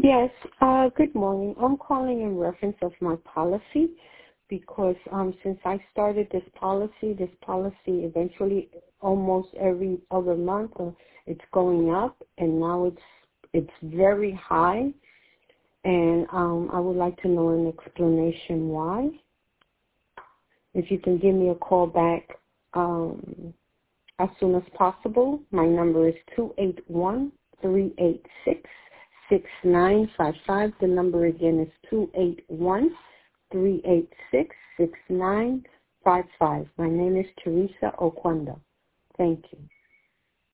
Yes, good morning. I'm calling in reference of my policy because since I started this policy eventually almost every other month it's going up, and now it's very high, and I would like to know an explanation why. If you can give me a call back as soon as possible. My number is 281-386-6955. The number again is 281-386-6955. My name is Teresa Oquendo. Thank you.